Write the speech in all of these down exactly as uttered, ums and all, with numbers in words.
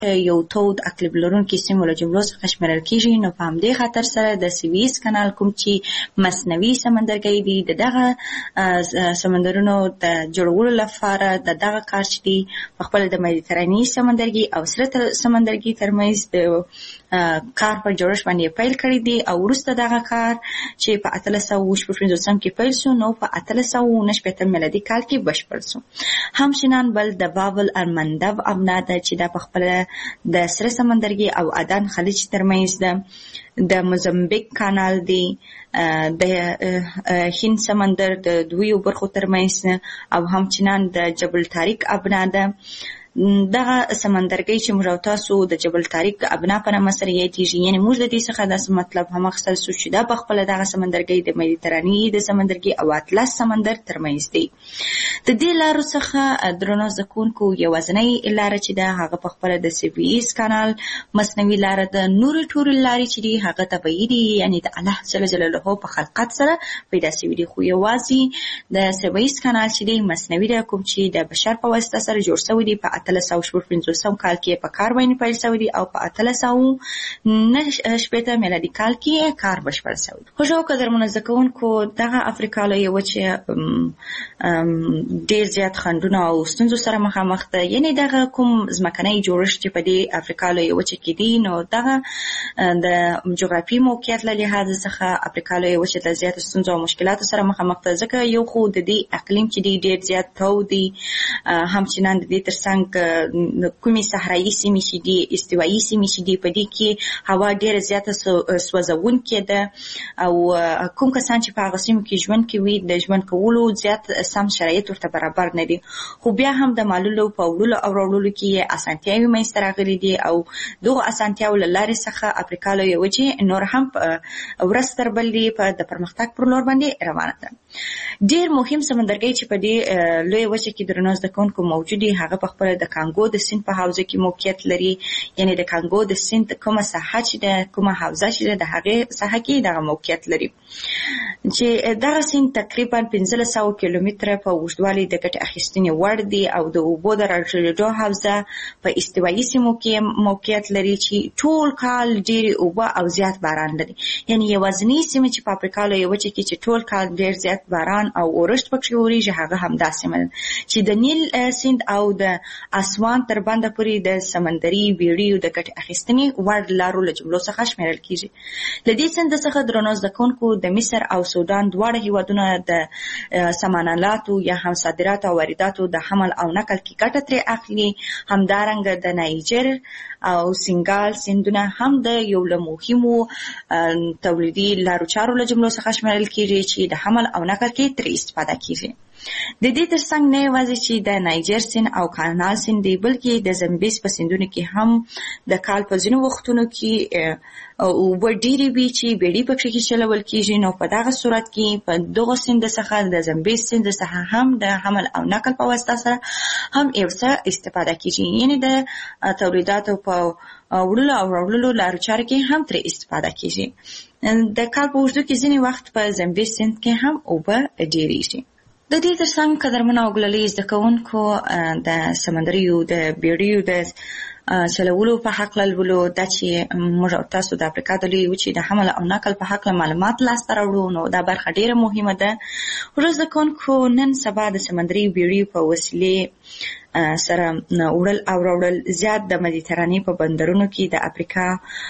یو تود اقلیم لرونکي سیمو له جملو څخه شمیرل کیږي. نو په همدې خاطر سره د سویس کانال کوم چې مصنوعي سمندرګي دي د دغه سمندرونو د جوړولو لپاره د دغه کار چې دی په خپل د مدیترانې سمندرګي او سره سمندرګي ترمنځ د کار په جوړښت باندې پیل کړی دی او وروسته دغه کار چې په اتلس سوه اووه پنځوسم کې پیل شو نو په اتلس سوه اووه شپېته میلادي کال کې بشپړ شو. همچنان بل د بابل المندب ابنا ده چې د په خپل د سره سمندرګي او عدن خلیج ترمنځ ده د موزمبیک کانال دی د هند سمندر د دویو برخو ترمنځ او همچنان د جبل طارق ابنا ده. دغه سمندرګي چې موږ او تاسو د جبل طارق ابنا په نامه سره یادېږي یعنې موږ د دې څخه داسې مطلب هم اخیستل شو چې دا په خپله دغه سمندرګي د مدیترانې د سمندرګي او اطلس سمندر ترمنځ دی. د دې لارو څخه درنو زده کوونکو یوازینۍ لاره چې ده هغه په خپله د سویس کانال مصنوعي لاره ده. نورې ټولې لارې چې دي هغه طبیعي دي یعنې د الله جل جلاله په خلقت سره پیدا شوي دي خو یوازې د سویس کانال چې دی مصنوعي ده کوم چې د بشر په واسطه سره جوړ شوی دی په اتلس سوه شپږ پنځوسم کال کې په کار باندې پیل شوی دی او په اتلس سوه نهه شپېته میلادي کال کې کار بشپړ شوی دی. خوږو قدرمنو زده کوونکو دغه افریقا لویه وچه ډېر زیات خنډونه او ستونزو سره مخامخ ده یعنې دغه کوم ځمکنی جوړښت چې په دې افریقا لویه وچه کې دی نو دغه د جغرافي موقعیت له لحاظه څخه افریقا لویه وچه د زیاتو ستونزو او مشکلاتو سره مخامخ ده ځکه یو خو د دې اقلیم چې دی ډېر زیات تود دی همچنان د دې ترڅنګ کومې صحرایي سیمې چې دي استوایي سیمې چې دي په دې کې هوا ډېره زیاته سوځونکې ده او کوم کسان چې په هغه سیمو کې ژوند کوي د ژوند کولو زیات سم شرایط ورته برابر نه دي خو بیا هم د مالولو په وړلو او راوړلو کې اسانتیاوې منځته راغلي دي او دغو اسانتیاوو له لارې څخه افریقا لویه وچې نور هم ورځ تر بلې په د پرمختګ پر لور باندې روانه ده. ډېر مهم سمندرګي چې په دې لویه وچه کې درنو زده کوونکو موجود دي هغه په خپله د کانګو د سیند په حوزه کې موقعیت لري یعنې د کانګو د سیند کومه ساحه چې ده کومه حوزه چې ده د هغې ساحه کې دغه موقعیت لري چې دغه سیند تقریبا پنځلس سوه کیلومتره په اوږدوالي د ګټې اخیستنې وړ دی او د اوبو د راټولېدو حوزه په استوایي سیمو کې موقعیت لري چې ټول کال ډېرې اوبه او زیات باران لري یعنې یوازینۍ سیمه چې په افریقا لویه وچه کې چې ټول کال ډېر زیات باران او اورښت پکښې اورېږي هغه همدا سیمه ده چې د نیل سیند او د اسوان تر بنده پورې د سمندري بیړیو د ګټې اخیستنې وړ لارو له جملو څخه شمیرل کیږي. له دې سیند څخه درنو زده کوونکو د مصر او سودان دواړه هیوادونه د سمنالاتو یا هم صادراتو او وارداتو د حمل او نقل کې ګټه ترې اخلي. همدارنګه د نایجر او سینګال سیندونه هم د یو له مهمو تولیدي لارو چارو له جملو څخه شمیرل کیږي چې د حمل او نقل کې ترې استفاده کیږي. د دې ترڅنګ نه یوازې چې د نایجر سیند او کانال سیند دی بلکې د زمبیز په سیندونو کې هم د کال په ځینو وختونو کې اوبه ډېرې وي چې بیړۍ پکښې چلول کیږي نو په دغه صورت کې په دغو سیند څخه د زمبیز سیند څخه هم د حمل او نقل په واسطه سره هم یو څه استفاده کیږي یعنې د تولیداتو په وړلو او راوړلو لارو چارو کې هم ترې استفاده کیږي. د کال په اوږدو کې ځینې وخت په زمبیز سیند کې هم اوبه ډېرېږي. د دې ترڅنګ قدرمنو او ګلالي زده کوونکو د سمندریو د بیړیو د چلولو په هکله لولو دا چې موږ او تاسو د افریقا د لویې وچې د حمل او نقل په هکله معلومات لاسته راوړو نو دا برخه ډېره مهمه ده. ورځ زده کوونکو نن سبا د سمندري بیړیو په وسیلې سره وړل او راوړل زیات د مدیترانې په بندرونو کې د افریقا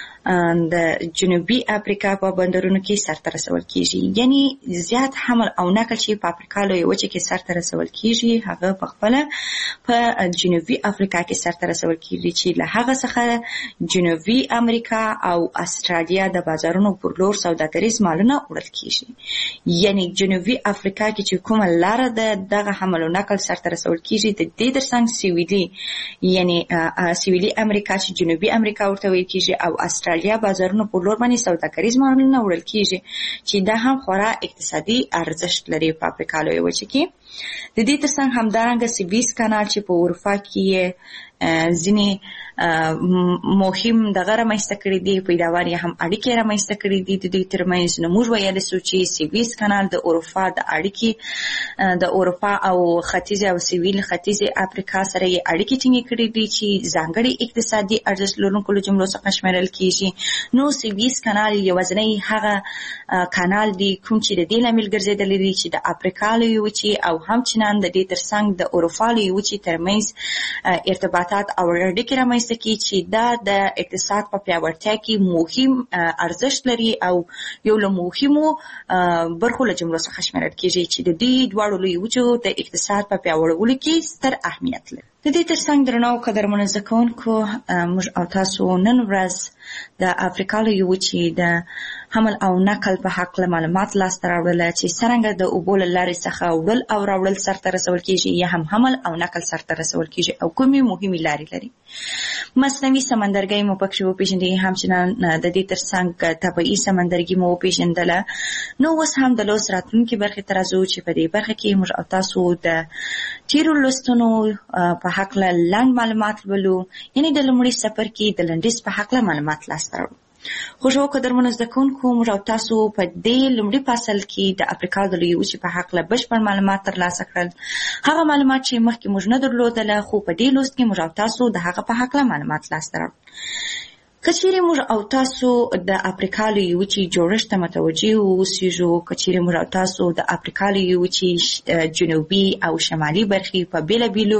د جنوبي افریقا په بندرونو کې سرته رسول کیږي یعنی زیات حمل او نقل چې په افریقا لویه وچه کې سرته رسول کیږي هغه په خپله په جنوبي افریقا کې سرته رسول کیږي چې له هغه څخه جنوبي امریکا او استرالیا د بازارونو پر لور سوداګریز مالونه وړل کیږي یعنی جنوبي افریقا کې چې کومه لاره ده دغه حمل او نقل سرته رسول کیږي د دې ترڅنګ سویلي یعنی سویلي امریکا چې جنوبي امریکا ورته ویل کیږي او استرالیا بازارونو په لور باندې سوداګریز مالونه وړل کیږي چې دا هم خورا اقتصادي ارزښت لري په افریقا لویه وچه کې. د دې ترڅنګ همدارنګه سویس کانال چې په اروپا کې ځینې مهم دغه رامنځته کړي دي، پیداوار یې هم اړیکې رامنځته کړي دي د دوی ترمنځ. نو موږ ویلی سو چې سویس کانال د اروپا د اړیکې د اروپا او ختیځې او سویل ختیځې افریقا سره یې اړیکې ټینګې کړي دي چې ځانګړي اقتصادي ارزښت لرونکو له جملو څخه شمیرل کیږي. نو سویس کانال یوازینی هغه کانال دی کوم چې د دې لامل ګرځېدلی دی چې د افریقا لویې وچې او همچنان د دې ترڅنګ د اروپا لویې وچې ترمنځ ارتباطات او اړیکې رامنځته کړي چې دا د اقتصاد په پیاوړتیا کې مهم ارزښت لري او یو له مهمو برخو له جملو څخه شمیرل کیږي چې د دې دواړو لویې وچو د اقتصاد په پیاوړولو کې ستر اهمیت لري. د دې ترڅنګ درنو قدرمنو زده کوونکو، موږ او تاسو نن ورځ د افریقا لویې وچې د حمل او نقل په هکله معلومات لاسته راوړل چې څرنګه د اوبو له لارې څخه وړل او راوړل سرته رسول کیږي یا هم حمل او نقل سرته رسول کیږي او کومې مهمې لارې لري. مصنوعي سمندرګي مو پکې وپېژندې، همچنان د دې ترڅنګ طبیعي سمندرګي مو وپېژندله. نو اوس هم د لوست راتلونکي برخې ته راځو چې په دې برخه کې موږ او تاسو د تیرو لوستونو په هکله لنډ معلومات ولولو، یعنې د لومړي څپرکي د لنډیز په هکله معلومات لاسته راوړو. خوشو قدرمنو زده کوونکو، موږ او تاسو په دې لومړي فصل کې د افریقا د لویې وچې په هکله بشپړ معلومات ترلاسه کړل. هغه معلومات چې مخکې موږ نه درلودله، خو په دې لوست کې موږ او تاسو د هغه په هکله معلومات لاسته راوړل. که چیرې موږ او تاسو د افریقا لویې وچې جوړښت ته متوجه واوسېږو، که چیرې موږ او تاسو د افریقا لویې وچې جنوبي او شمالي برخې په بېلابېلو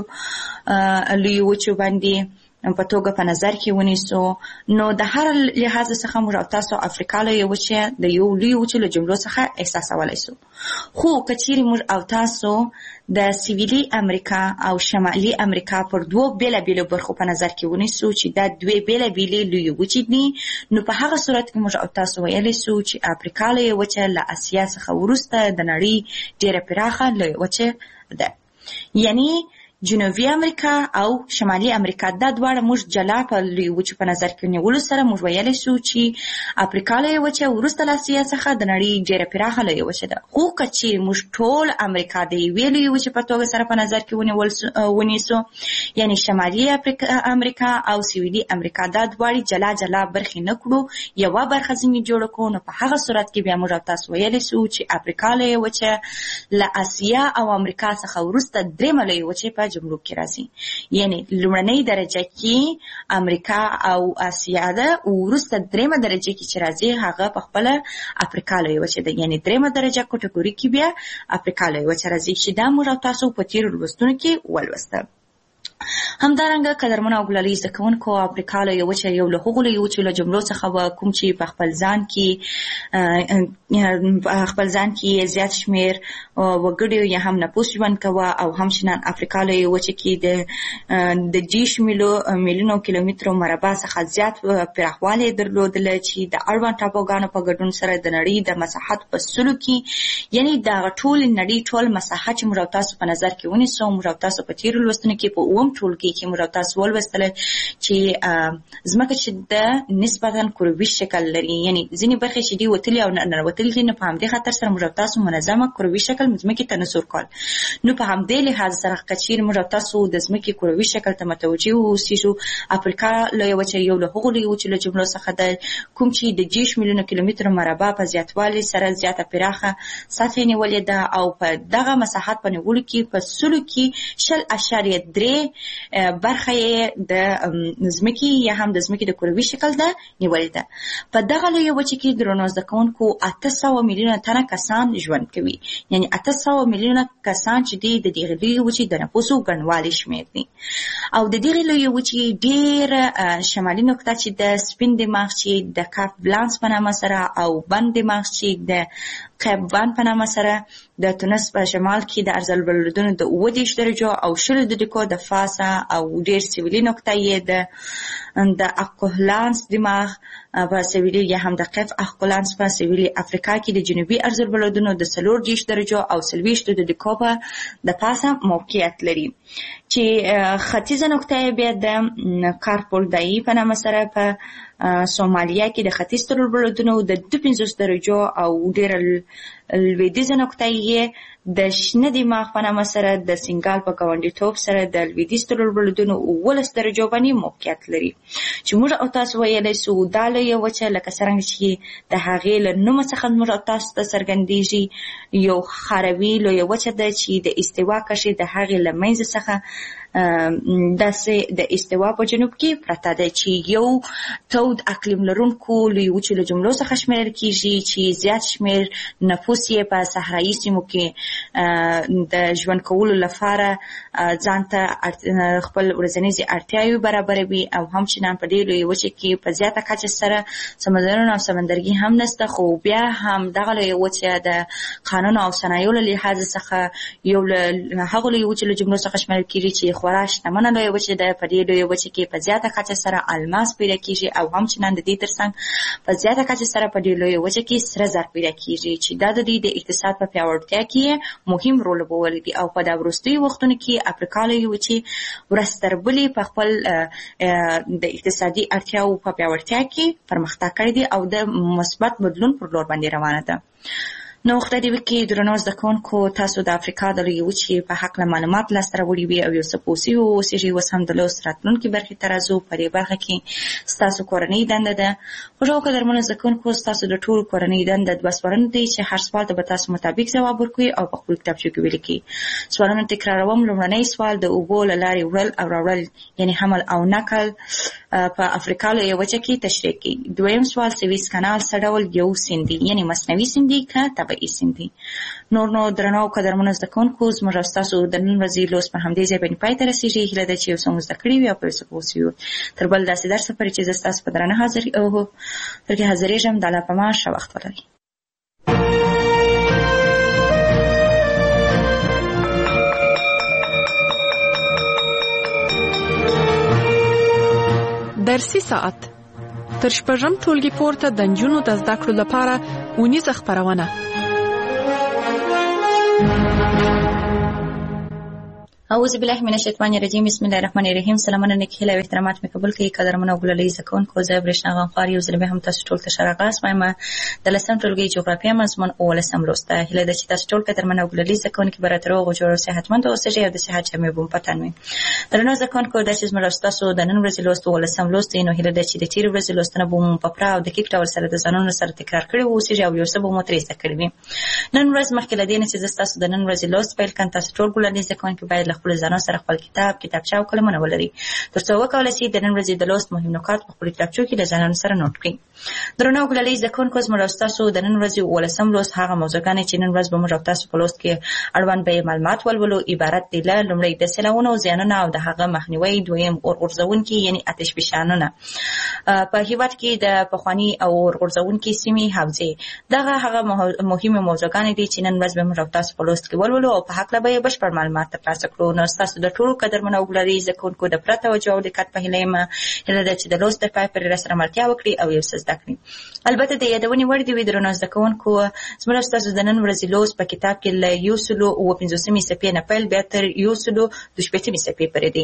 لویې وچو باندې په توګه په نظر کې ونیسو، نو د هر لحاظ څخه موږ او تاسو افریقا لویې وچې د یو لویې وچې له جملو څخه احساسولی سو. خو که چیرې موږ او تاسو د سویلي امریکا او شمالي امریکا پر دوو بېلابېلو برخو په نظر کې ونیسو چې دا دوې بېلابېلې لویې وچې دي، نو په هغه صورت کې موږ او تاسو ویلی سو چې افریقا لویې وچه له اسیا څخه وروسته د نړۍ ډېره پراخه لویې وچه ده. یعنی جنوبي امریکا او شمالي امریکا دا دواړه موږ جلا په لویې وچو په نظر کې نیولو سره موږ ویلی سو چې افریقا لویې وچه وروسته له اسیا څخه د نړۍ ډېره پراخه لویې وچه ده. خو که چیرې موږ ټول امریکا د یوې لویې وچې په توګه سره په نظر کې ونیسو، یعنی شمالي امریکا او سویلي امریکا دا دواړې جلا جلا برخې نه کړو، یوه برخه ځینې جوړه کړو، نو په هغه صورت کې بیا موږ او تاسو ویلی سو چې افریقا لویې وچه له اسیا او امریکا څخه وروسته درېیمه لویې وچې په جملو کې راځي. یعنی لومړنۍ درجه کې امریکا او اسیا ده، وروسته درېیمه درجه کې چې راځي هغه په خپله افریقا لویې وچه ده. یعنی درېیمه درجه کټګوري کې بیا افریقا لویې وچه راځي چې دا موږ او تاسو په تېرو لوستونو کې ولوسته. همدارنګه قدرمنو او ګلالي زده کوونکو، افریقا لویې وچه یو له هغو لویې وچو له جملو څخه وه کوم چې په خپل ځان کې خپل ځان کې زیات شمېر وګړي یا هم نفوس ژوند کوه، او همچنان افریقا لویې وچه کې د د دېرش میلیونو کیلومترو مربع څخه زیات پراخوالی درلودله چې د اړوند ټاپوګانو په ګډون سره د نړۍ د مساحت په سلو کې، یعنی دغه ټول نړۍ ټول مساحت چې موږ او تاسو په نظر کې ونیسو، موږ او تاسو په تېرو لوستونو کې په اووم ټولګي کې موږ او تاسو ولوستله چې ځمکه چې د نسبتا کروي شکل لري، یعنی ځینې برخې چې دي وتلي او ننوتلي دي، نو په همدې خاطر سره موږ او تاسو منظمه کروي شکل ځمکې ته نسور کول. نو په همدې لحاظ سره که چیرې موږ او تاسو د ځمکې کروي شکل ته متوجه واوسېږو، افریقا لویه وچه یو له هغو لویو وچو له جملو څخه ده کوم چې د دېرش میلیونو کیلومترو مربع په زیاتوالي سره زیاته پراخه سطحې نیولې ده، او په دغه مساحت په نیولو کې په سلو کې شل اشاریه درې برخه یې د ځمکې یا هم د ځمکې د کروي شکل ده نیولې ده. په دغه لویه وچه کې درنو زده کوونکو اته سوه میلیونه تنه کسان ژوند کوي، یعنی اته سوه میلیونه کسان چې دي د دغې لویې وچې د نفوسو ګڼوالی شمېر دي. او د دغې لویې وچې ډېره شمالي نقطه چې د سپین دماغ چې د کاپ بلانس په نامه سره، او بند دماغ چې د قیب وان په نامه سره د تونس په شمال کې د ارزالبلدونو د اووه دېرش درجو او شلو دقیقو د فاصله او ډېر سویلي نقطه یې د د اقولانس دماغ په سویلي یا هم د قف اقولانس په سویلي افریقا کې د جنوبي ارض البلدونو د څلور دېرش درجو او څلوېښتو د دقیقو په د پاسه موقعیت لري چې ختیځه نقطه یې بیا د کارپولدایي په نامه سره په سومالیا کې د ختیځ تر البلدونو د دوه پنځوس درجو او ډېره لوېدیځه نقطه یې د شنه دماغ په نامه سره د سنګال په ګاونډیتوب سره د لوېدیځ تر البلدونو اوولس درجو باندې موقعیت لري چې موږ او تاسو ویلی سو دا لویه وچه لکه څرنګه چې د هغې له نومه څخه موږ او تاسو ته څرګندېږي یو خاروي لویه وچه ده چې د استوا کرښې د هغې له منځه څخه داسې د استوا په جنوب کې پرته ده چې یو تود اقلیم لرونکو لوی وچو له جملو څخه شمیرل کېږي چې زیات شمیر نفوس یې په صحرایي سیمو کې د ژوند کولو لپاره ځان ته خپل ورځنیزې اړتیاوې برابروي او همچنان په دې لویې وچې کې په زیاته کچه سره سمندرونه او سمندرګي هم نشته خو بیا هم دغه لویه وچه د قانون او صنایعو له لحاظ څخه یو له هغو لویو وچو له جملو څخه شمیرل کېږي چې خورا شتمنه لویه وچه ده په دې لویه وچه کې په زیاته کچه سره الماس پیدا کېږي او همچنان د دې ترڅنګ په زیاته کچه سره په دې لویه وچه کې سره زر پیدا کېږي چې دا د دې د اقتصاد په پیاوړتیا کې مهم رول لوبولی دی او په دا وروستیو وختونو کې افریقا لویه وچې ورځ تر بلې په خپل د اقتصادي اړتیاوو په پیاوړتیا کې پرمختګ کړی دی او د مثبت بدلون پر لور باندې روانه ده. نو خدای دې وکړي درنو زده کوونکو تاسو د افریقا د لویې وچې په هکله معلومات لاسته راوړي وي او یو څه پوه سوي واوسېږئ. اوس هم د لوست راتلونکي برخې ته راځو. په دې برخه کې ستاسو کورنۍ دنده ده. خوږو قدرمنو زده کوونکو ستاسو د ټولو کورنۍ دنده دوه سوالونه دي چې هر سوال ته به تاسو مطابق ځواب ورکوئ او په خپلو کتابچو کې ولیکئ. سوالونه تکراروم. لومړنی سوال د اوبو له لارې وړل او راوړل یعنې حمل او نقل په افریقا لویه وچه کې تشریح کړئ. دویم سوال سویس کانال څه ډول یو سیند دی یعنې مصنوعي سیند دی که طبیعي سیند دی. نور نو درنو قدرمنو زده کوونکو زموږ او ستاسو د نن ورځې لوست په همدې ځای باندې پای ته رسېږي. هیله ده چې یو څه مو زده کړي وي او په یو څه پوه سوي وو. تر بل داسې درسه پورې چې زه ستاسو په درانه حاضر پر کې حاضرېږم. د الله په امان ښه وخت ولرئ. درسي ساعت تر شپږم ټولګي پورته د نجونو د زده کړو لپاره اونیزه خپرونه. اعوذ بالله من الشیطان الرجیم. بسم الله الرحمن الرحیم. سلامونه نیک هیله او احترامات مې قبول کړئ. قدرمنو ګلالۍ زده کوونکو زه برېښنا غمخوار یو ځل بیا هم تاسو ټول ته ښه راغلاست وایم. د لسم ټولګي جغرافیه مضمون اوولسم لوست ده. هیله ده چې تاسو ټول قدرمنو ګلالۍ زده کوونکي به راته روغ او جوړ او صحتمند اوسئ او د صحت جامې به مو په تن وي. درنو زده کوونکو دا چې زموږ او ستاسو د نن ورځې لوست اوولسم لوست دی نو هیله ده چې د تېرې ورځې لوستونه به مو په پوره او دقیق ډول سره د ځانونو سره تکرار کړي واوسئ او یو څه به مو ترې زده کړي وي. نن ورځ مخکې له دې نه چې زه ستاسو د نن ورځې لوست پیل کړم تاسو ټول ګلالۍ زده کوونکي باید له خپلو ځانونو سره خپل کتاب کتابچه او قلمونه ولري تر څو وکولای شي د نن ورځې د لوست مهم نکات په خپلو کتابچو کې له ځانونو سره نوټ کړي. درنو ګلالۍ زده کوونکو زموږ او ستاسو د نن ورځې اوولسم لوست هغه موضوعګانې چې نن ورځ به موږ او تاسو په لوست کې اړوند به معلومات ولولو عبارت دي له لومړی د سیلابونو او زیانونو او د هغه مخنیوي، دویم اور غورځونکي یعنې آتش فشانونه په هېواد کې د پخواني او اور غورځونکي سیمې حوزې. دغه هغه مهمې موضوعګانې دي چې نن ورځ به موږ او تاسو په لوست کې ولولو او په هکله به یې بشپړ معلومات ترلاسه کړو. نو ستاسو د ټولو قدرمنو او ګلالۍ زده کوونکو د پوره توجه او دقت په هیله یم. هیله ده چې د لوست تر پای پورې راسره ملتیا وکړي او یو څه زده کړي. البته د یادونې وړ دي وي درنو زده کوونکو زموږ او ستاسو د نن ورځې لوست په کتاب کې له یو سلو اووه پنځوسمې صفحې نه پیل بیا تر یو سلو دوه شپېتمې صفحې پورې دی.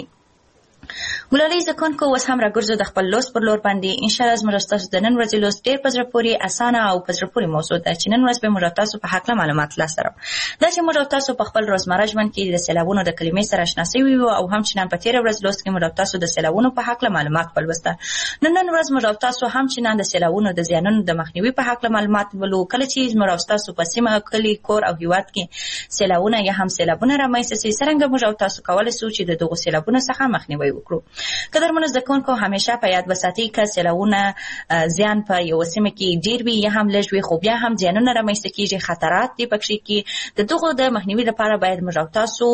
ګلالۍ زده کوونکو اوس هم راګرځو د خپل لوست پر لور باندې. انشاءالله زموږ او ستاسو د نن ورځې لوست ډېر په زړه پورې اسانه او په زړه پورې موضوع ده چې نن ورځ به موږ او تاسو په هکله معلومات لاسته راوړو. دا چې موږ او تاسو په خپل روزمره ژوند کې د سیلابونو د کلمې سره اشنا سوي وو او همچنان په تېره ورځ لوست کې موږ او تاسو د سیلابونو په هکله معلومات ولوسته. نو نن ورځ موږ او تاسو همچنان د سیلابونو د زیانونو د مخنیوي په هکله معلومات ولو. کله چې موږ او تاسو په سیمه، کلي، کور او هېواد کې سیلابونه یا هم سیلابونه رامنځته سي، څرنګه موږ او تاسو کولی سو چې د دغو سیلابونو څخه مخنیوی وکړو. قدرمنو زده کوونکو همیشه په یاد وساتئ که سیلابونه زیان په یوه سیمه کې ډېر وي یا هم لږ وي خو بیا هم زیانونه رامنځته کېږي، خطرات دي پکښې کې. د دغو د مخنیوي لپاره باید موږ او تاسو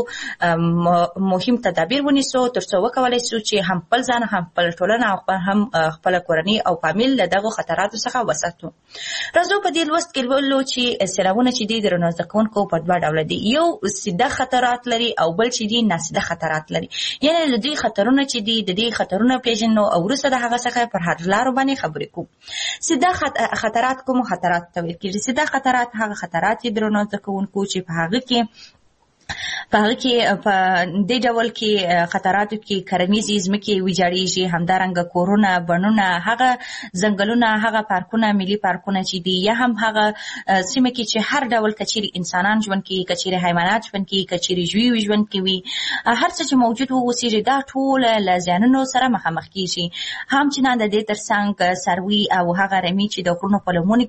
مهم تدابیر ونیسو تر څو وکولی سو چې هم خپل ځان، هم خپله ټولنه او هم خپله کورنۍ او فامیل له دغو خطراتو څخه وساتو. راځو په دې لوست کې لولو چې سیلابونه چې دي درنو زده کوونکو په دوه ډوله دي. یو سیده خطرات لري او بل چې دي ناسیده خطرات لري. یعنې له دې خطرونو خطرونه چې دي د دې خطرونه پیژنو او وروسته د هغه څخه پر حل لارو باندې خبرې کوو. سیده خطرات کوم خطرات ته ویل کېږي؟ سیده خطرات هغه خطرات دي درنو زده کوونکو چې په هغه کې په هغه کې په دې ډول کې خطراتو کې کرنیزې ځمکې ویجاړېږي، همدارنګه کورونه، بڼونه، هغه ځنګلونه، هغه پارکونه، ملي پارکونه چې دي، یا هم هغه سیمه کې چې هر ډول کچېرې انسانان ژوند کوي، کچېرې حیوانات ژوند کوي، کچېرې ژوي ژوند کوي، هر څه چې موجود واوسېږي دا ټول له زیانونو سره مخامخ کېږي. همچنان د دې ترڅنګ څاروي او هغه رمې چې د غرونو په لمنو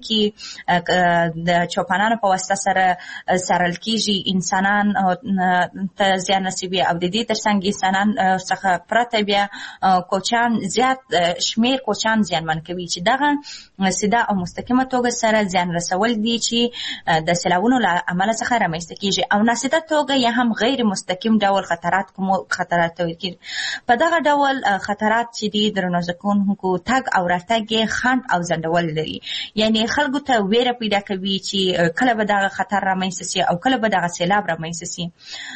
کې د چوپانانو په واسطه سره څارل کېږي، انسانان ته زیان رسوي او د دې ترڅنګ انسانان څخه پرته بیا کوچان زیات شمیر کوچان زیانمن کوي چې دغه سیده او مستقیمه توګه سره زیان رسول دي چې د سیلابونو له امله څخه رامنځته کېږي، او ناسیده توګه یا هم غیر مستقیم ډول خطرات کوم خطرات ویل کېږي. په دغه ډول خطرات چې دي درنو زده کوونکو تګ او راتګ یې خنډ او ځنډول لري، یعنی خلکو ته ویره پیدا کوي چې کله به دغه خطر رامنځته سي او کله به دغه سیلاب رامنځته سي.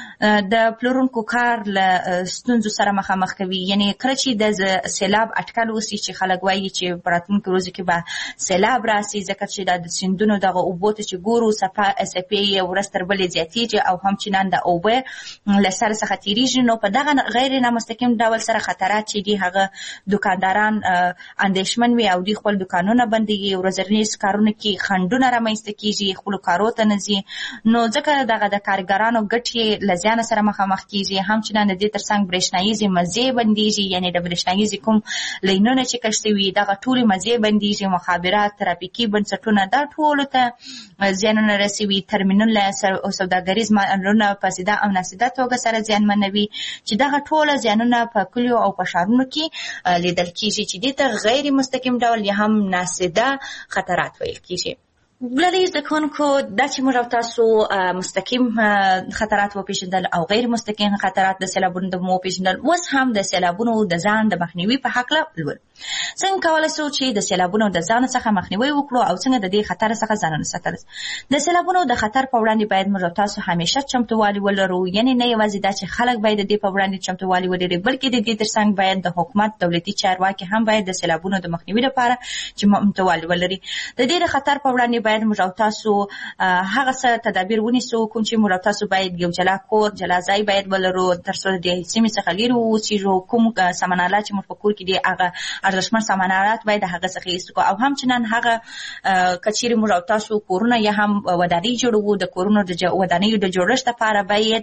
د پلورونکو کار له ستونزو سره مخامخ کوي، یعنی کله چې د سیلاب اټکل وسي چې خلک وایي چې په راتلونکو ورځو کې به سیلاب راسي، ځکه چې د سیندونو دغه اوبو ته چې ګورو څپې یې ورځ تر بلې زیاتېږي او همچنان د اوبه له سر څخه تېرېږي، نو په دغه غیر نامستقیم ډول سره خطرات چې دي هغه دوکانداران اندېښمن وي او دوی خپل دوکانونه بندوي، ورځنیز کارونه کې خنډونه رامنځته کېږي، خپلو کارو ته نه ځي، نو ځکه دغه د کارګرانو ګټې له زیان سره مخامخ کېږي. همچنان د دې ترڅنګ برېښناییزې مزې بندېږي، یعنی د برېښناییزې کوم لینونه چې کش شوي دغه ټولې مزې بندېږي، مخابرات، ترافیکي بنسټونه دا ټولو ته زیانونه رسوي، ترمینلونه، سوداګریز مالونه په سیده او ناسیده توګه سره زیانمنوي، چې دغه ټوله زیانونه په کلیو او په ښارونو کې لیدل کېږي چې دې ته غیر مستقیم ډول یا هم ناسیده خطرات ویل کېږي. بلدی زده کوونکو دا چې موږ او تاسو مستقیم خطرات وپېژندل او غیر مستقیم خطرات د سیلابونو د مو وپېژندل، اوس هم د سیلابونو د ځان د مخنیوي په هکله لولو. څنګه کولی شو چې د سیلابونو د ځان څخه مخنیوي وکړو او څنګه د دې خطر څخه ځانونه ساتل؟ د سیلابونو د خطر په وړاندې باید موږ او تاسو همیشه چمتووالی ولرو، یعنی نه یوازې دا چې خلک باید د دې په وړاندې چمتووالی ولري، بلکې د دې ترڅنګ باید د حکومت دولتي چارواکي هم باید د سیلابونو د مخنیوي لپاره چمتووالی ولري. د دې خطر په وړاندې باید موږ او تاسو هغه څه تدابیر ونیسو کوم چې موږ او تاسو باید یو جلا کور، جلا ځای باید ولرو تر څو د سیمې څخه لرې واوسېږو، کوم سامانالات چې موږ په کور کې دي هغه ارزښتمن سامانالات باید هغه څخه ایست کړو، او همچنان هغه که چیرې موږ او تاسو کورونه یا هم ودانۍ جوړوو، د کورونو د ودانیو د جوړښت لپاره باید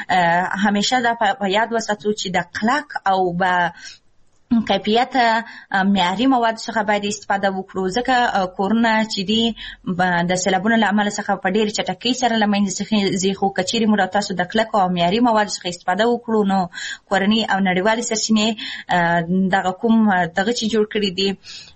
همیشه دا په یاد وساتو چې د کلک او به کیفیت معیاري مواد څخه باید استفاده وکړو، ځکه کورونه چې دي د سیلابونو له امله څخه په ډېرې چټکۍ سره له منځه ځي، خو که چیرې موږ تاسو د کلکو او معیاري موادو څخه استفاده وکړو نو کورني او نړیوالې سرچینې دغه کوم دغه چې جوړ کړي دي،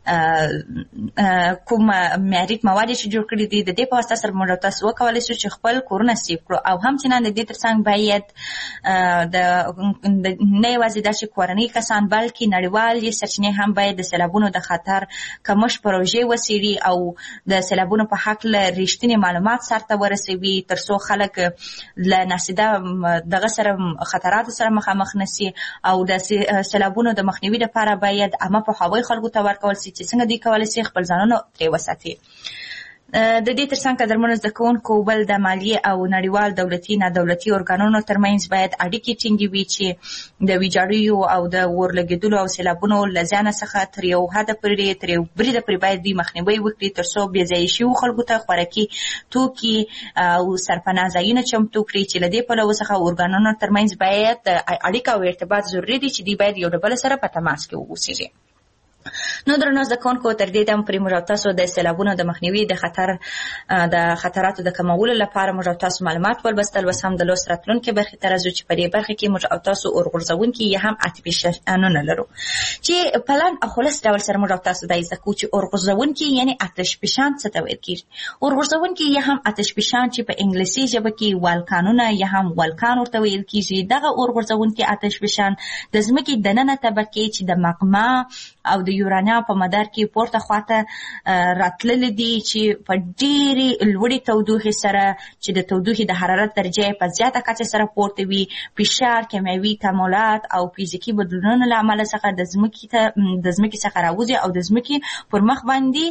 کوم معیاري مواد چې جوړ کړي دي، د دې په واسطه سره موږ تاسو وکولی شو چې خپل کورونه سیف کړو. او همچنان د دې ترڅنګ باید د نه یوازې دا چې کورني کسان بلکې نړیوال سرچینې هم باید د سیلابونو د خطر کمښت پروژې وڅېړي او د سیلابونو په هکله رښتینې معلومات سرته ورسوي، تر څو خلک له ناسیده دغه سره خطراتو سره مخامخ نسي. او د سیلابونو د مخنیوي لپاره باید عامه پوهاوی خلکو ته ورکول سي چې څنګه دوی کولی شي خپل ځانونه ترې وساتي. د دې ترڅنګ قدرمنو زده کوونکو بل د مالیې او نړیوال دولتي نادولتي ارګانونو ترمنځ باید اړیکې ټینګې وي چې د ویجاړیو او د اورلګېدلو او سیلابونو له زیانه څخه تر یو حده پورې تر یو بریده پورې باید دوی مخنیوی وکړي، تر څو بې ځایه شویو خلکو ته خوراکي توکي او سرپناه ځایونه چمتو کړي، چې له دې پلوه څخه ارګانونو ترمنځ باید اړیکه او ارتباط ضروري دي چې دوی باید یو له بل سره په تماس کې واوسېږي. نو درنو زده کوونکو تر دې دم پرې موږ تاسو د سیلابونو د مخنیوي د خطر د خطراتو د کمولو لپاره موږ تاسو معلومات ولبستل، وس هم د لوست راتلونکي برخې ته راځو چې په دې برخه کې موږ تاسو اورغورځونکي یا هم اتفیشانونه لرو چې پلان او خلاص ډول سره موږ تاسو د زده کوو چې اورغورځونکي یعنی اتشفشان څه ته ویل کېږي. اورغورځونکي یا هم اتشفشان چې په انګلیسي ژبه کې والکانونه یا هم والکان ورته ویل کېږي، دغه اورغورځونکي اتشفشان د ځمکې دننه طبقې چې د مغما او د د یورانیا په مدار کې پورته خواته راتللي دي چې په ډېرې لوړې تودوخې سره چې د تودوخې د حرارت درجه په زیاته کچه سره پورته وي، فشار، کیمیاوي تعاملات او فزیکي بدلونونو له امله څخه د ځمکې ته د ځمکې څخه راوځي او د ځمکې پر مخ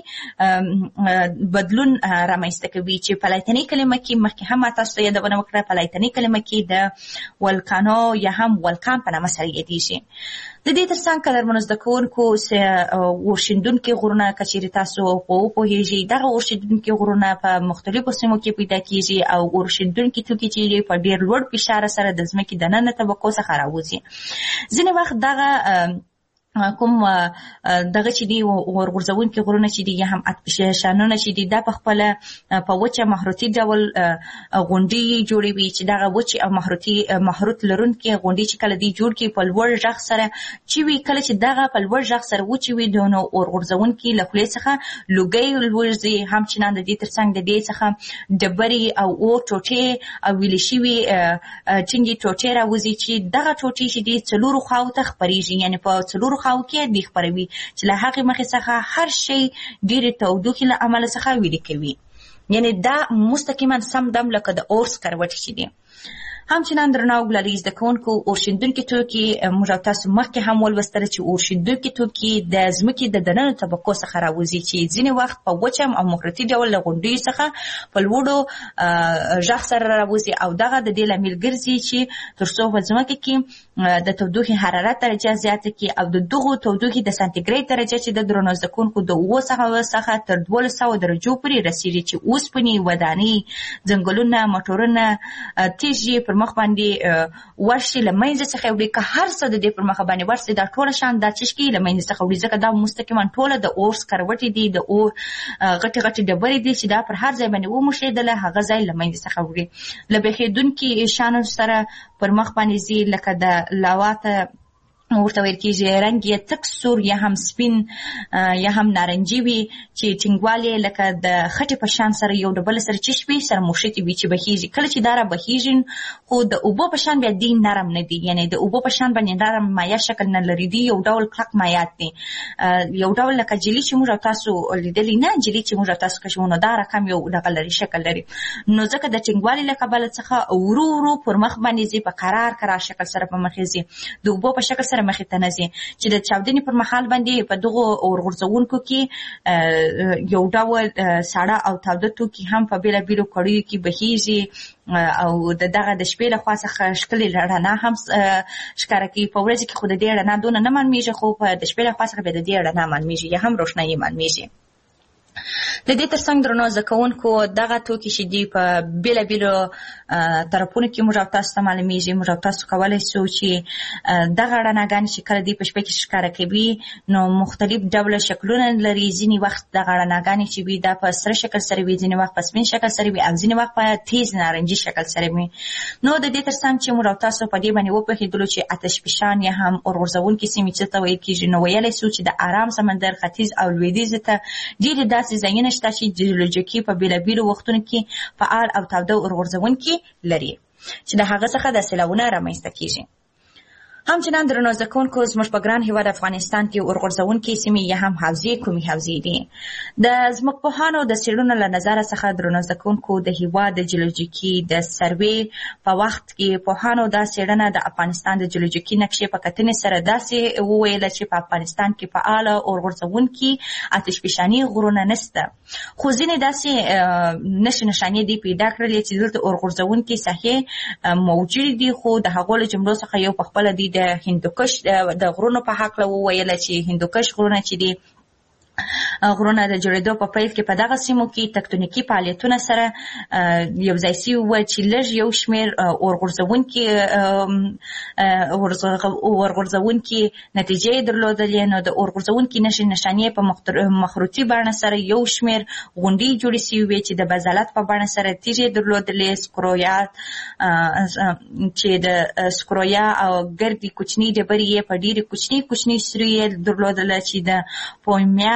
باندې بدلون رامنځته کوي چې په لاتیني کلمه کې مخکې هم تاسو ته یادونه وکړه، په لاتیني کلمه کې د ولکانو یا هم ولکان په نامه سره یادېږي. د دې ترڅنګ قدرمنو زده کوونکو اورښیندونکي غرونه که چیرې تاسو په وپوهېږئ، دغه اورښیندونکي غرونه په مختلفو سیمو کې پیدا کېږي او اورښیندونکي توکي چې په ډېر لوړ فشار سره د ځمکې دننه طبقو څخه راوځي. ځینې وخت دغه کوم دغه چې دی ورغورځونکي غرونه چې دي یا هم اتشفشانونه چې دي دا په خپله په وچه محروتي ډول غونډۍ جوړوي چې دغه وچې او محروتي محروت لرونکي غونډۍ چې کله دی جوړ کړي په لوړ غږ سره چې وي، کله چې دغه په لوړ غږ سره وچې وي نو ورغورځونکي له خولې څخه لوګی لوځي، همچنان د دې ترڅنګ د دې څخه ډبرې او اور ټوټې او ویلې شوي ټینګې ټوټې راوځي چې دغه ټوټې چې دي څلورو خواو ته خپرېږي، یعنې په څلورو خواو کې دی خپروي چې له هغې مخې څخه هر شی ډېرې تودوخې له امله څخه ویلې کوي. یعنې دا مستقیما سم دم لکه د اور سکروټې چې دی. همچنان درنو ګلالي زده کوونکو اورښیندونکي توکي موږ او تاسو مخکې هم ولوستله چې اورښیندونکي توکي د ځمکې د دننه طبقو څخه راوځي چې ځینې وخت په وچه او محروتي ډول له غونډیو څخه په لوړو غږ سره راوځي او دغه د دې لامل ګرځي چې تر څو په ځمکه کې د تودوخې حرارت درجه زیاته کړي او د دغو تودوخې د سانتیګریډ درجه چې د درنو زده کوونکو د اووه څخه تر دولس سوه درجو پورې رسېږي چې اوسپنې، ودانۍ، ځنګلونه، موټرونه، تیږې پر مخ باندې ورشي له منځه څخه وړي، که هر څه د دې پر مخ باندې ورشي دا ټوله شان دا چشکي له منځه څخه وړي، ځکه دا مستقیما ټوله د اور سکروټې دي، د اور غټې غټې ډبرې دي چې دا پر هر ځای باندې وموښېدله هغه ځای له منځه څخه وړي. له بهېدونکي شانو سره پر مخ باندې ځي لکه د لاواته ورته ویل کېږي، رنګ یې تک سور یا هم سپین یا هم نارنجي وي چې ټینګوالی لکه د خټې په شان سره یو ډبل سره چش وي سره موښتې وي چې بهېږي. کله چې دا را بهېږي خو د اوبو په شان بیا دی نرم نه دي، یعنې د اوبو په شان باندې نرم مایع شکل نه لري، دی یو ډول کلک مایعات دي، یو ډول لکه جلي چې موږ او تاسو لیدلي نه، جلي چې موږ او تاسو کشوو نو دا رقم یو دغه لري، شکل لري. نو ځکه د ټینګوالي له کبله څخه ورو ورو پر مخ باندې ځي، په قرار قرار شکل سره په مخې ځي، د اوبو په شکل سره مخې ته نه ځي چې د چاودنې پر مهال باندې په دغو اورغورځونکو کې یو ډول ساړه او تاوده توکي هم په بېلابېلو کړیو کې بهېږي او د دغه د شپې له خوا څخه ښکلې رڼا هم ښکاره کوي. په ورځې کې خو د دې رڼا دونه نه معلومېږي، خو په د شپې له خوا څخه بیا د دې رڼا معلومېږي یا هم روښنایي معلومېږي. د دې ترڅنګ درنو زده کوونکو دغه توکي چې دي په بېلابېلو طرفونو کې موږ او تاسو ته معلومېږي. موږ او تاسو کولی سو چې دغه رڼاګانې چې کله دوی په شپه کې ښکاره کوي نو مختلف ډوله شکلونه لري. ځینې وخت دغه رڼاګانې چې وي دا په سره شکل سره وي، ځینې وخت په سپین شکل سره وي او ځینې وخت په تیز نارنجي شکل سره وي. نو د دې ترڅنګ چې موږ او تاسو په دې باندې وپوهېدلو چې اتشفشان یا هم اورغورځونکي سیمې څه ته ویل کېږي، نو ویلی سو چې د ارام سمندر ختیځ او لویدیځ ته ډېرې داسې ځایونه شته چې جیولوژیکي په بېلابېلو وختونو کې فعال او تاوده اورغورځونکي لري چې د هغه څخه د سیلاوونه رامنځته کېږي. همچنان درنو زده کوونکو زموږ په ګران هېواد افغانستان کې اورغورځونکي سیمې یا هم حوزې کومې حوزې دي؟ د ځمکپوهانو د څېړنو له نظره څخه درنو زده کوونکو د هېواد د جیولوژیکي د سروې په وخت کې پوهانو دا څېړنه د افغانستان د جیولوژیکي نقشې په کتنې سره داسې وویله چې په افغانستان کې فعاله اورغورځونکي اتشفشاني غرونه نشته، خو ځینې داسې نښې نښانې دي پیدا کړلې چې دلته اورغورځونکي ساحې موجودې دي، خو د هغو له جملو څخه یو په خپله دی د هندوکش د غرونو په هکله وویله چې هندوکش غرونه چې دي غرونه د جوړېدو په پیل کې په دغه سیمو کې تکتونیکي فعالیتونه سره یو ځای سوي وو چې لږ یو شمېر اورغورځونکي اورغورځونکي نتیجې یې درلودلې. نو د اورغورځونکي نښې نښانې په مخروطي بڼه سره یو شمېر غونډۍ جوړې سوي وې چې د بزالت په بڼه سره تیږې درلودلې، سکرویات چې د سکرویا او ګردې کوچنۍ ډبرې یې په ډېرې کوچنۍ کوچنۍ سوري یې درلودله چې د پویمیاس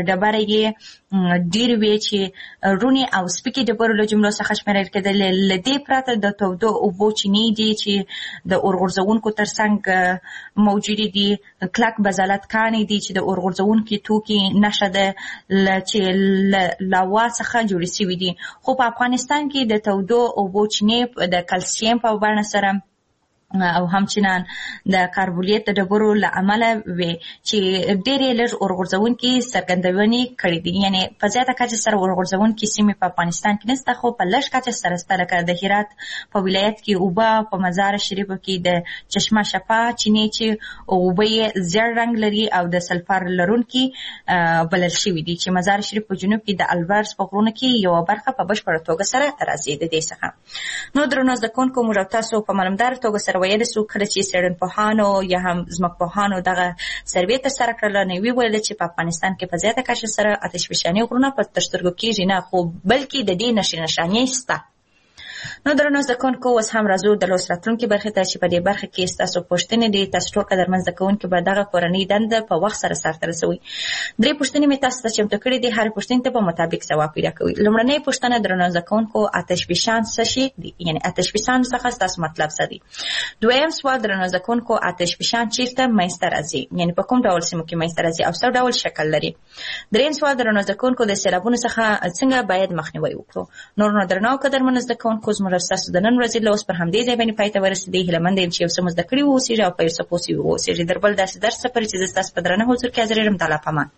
ډبره یې ډېر وي چې رونې او سپکې ډبرو له جملو څخه شمیرل کېدل. له دې پرته د تودو اوبو چینې دي چې د اورغورځونکو ترڅنګ موجودې دي. کلک بزالت کانې دي چې د اورغورځونکي توکي نښه ده چې له لاوا څخه جوړې شوي دي. خو په افغانستان کې د تودو اوبو چینې د کلسیم په بڼه سره او همچنان د کاربولیت د ډبرو له امله وي چې ډېرې لږ اورغورځونکي څرګندونې کړې دي. یعنې په زیاته کچه سره اورغورځونکي سیمې په افغانستان کې نشته، خو په لږ کچه سره شته. لکه د هرات په ولایت کې اوبه، په مزار شریفو کې د چشمه شفا چینې چې اوبه یې زیړ رنګ لري او د سلفر لرونکي بلل شوي دي، چې مزار شریف په جنوب کې د البرز په غرونو کې یوه برخه په بشپړه توګه سره راځي د دې څخه. نو درنو زده کوونکو، موږ او تاسو په معلومداره توګه سره ویل سو کله چې څېړنپوهانو یا هم ځمکپوهانو دغه سروې ترسره کړله، نو ویل چې په افغانستان کې په زیاته کچه سره اتشفشاني غرونه په تر سترګو کېږي نه، خو بلکې د دې نښې نښانې شته. نو درنو زده کوونکو، اوس هم راځو د لوست راتلونکي برخې ته چې په دې برخه کې ستاسو پوښتنې دي. تاسو ټول قدرمن زده کوونکي به دغه کورنۍ دنده په وخت سره سرته رسوئ. درې پوښتنې مې تاسو ته چمتو کړې دي، هرې پوښتنې ته په مطابق ځواب پیدا کوئ. لومړنۍ پوښتنه درنو زده کوونکو، اتشفشان څه شی دي؟ یعنې اتشفشان څخه ستاسو مطلب څه دی؟ دویم سوال درنو زده کوونکو، اتشفشان چیرته منځته راځي؟ یعنې په کوم ډول سیمو کې منځته راځي او څه ډول شکل لري؟ دریم سوال درنو زده کوونکو، د سیلابونو څخه څنګه باید مخنیوی وکړو؟ نور نو درنو قدرمن زده کوونکو، زموږ ستاسو د نن ورځې له اوس پر همدې ځای باندې پای ته ورسېدی. هیله مند یم چې یو څه مو زده کړي واوسېږي او په یو څه پوه سوي واوسېږي. در بل داسې درس څه پرې چې زه ستاسو په درنه حضور کې حاضر یم. تعالی پامان.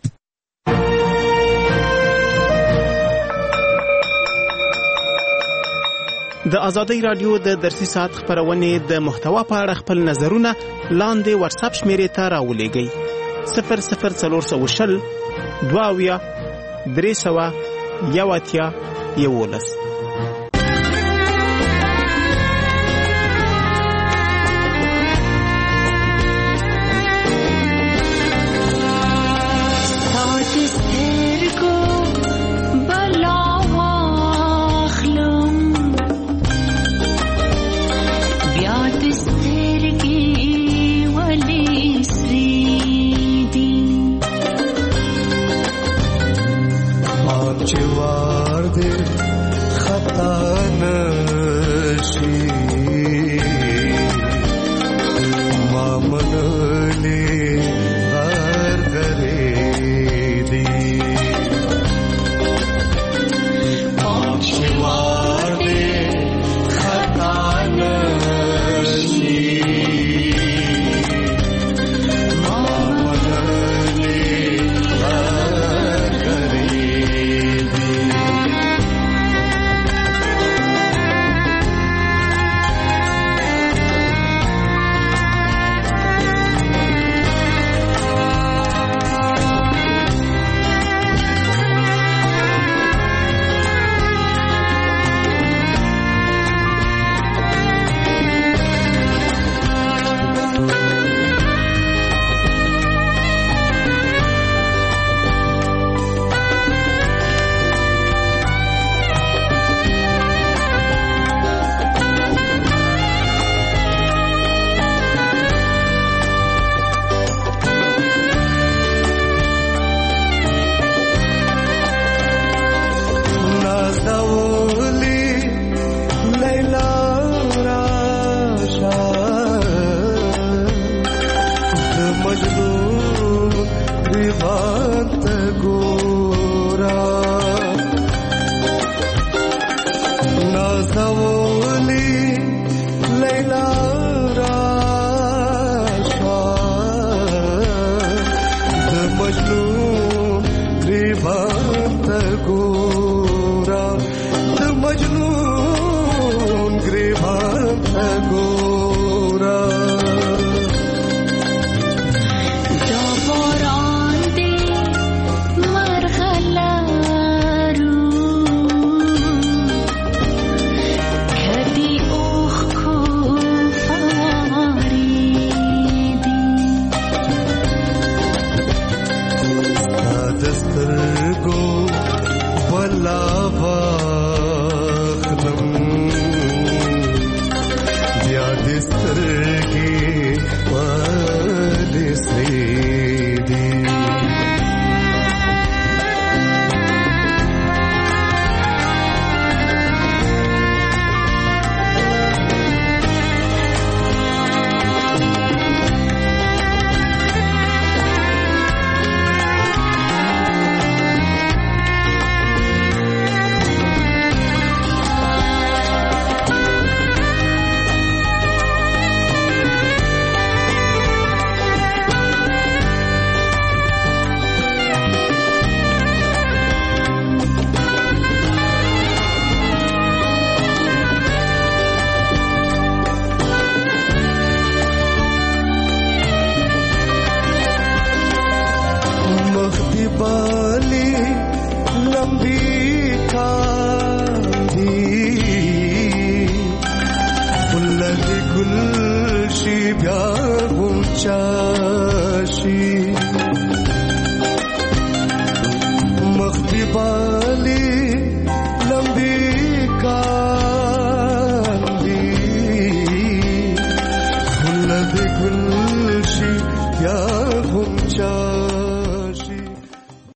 د ازادۍ راډیو د درسي ساعت خپرونې د محتوا په اړه خپل نظرونه لاندې واتساپ شمیرې ته راولېږئ: صفر صفر څلور سوه شل دوه اویا درې سوه یو اتیا یولس.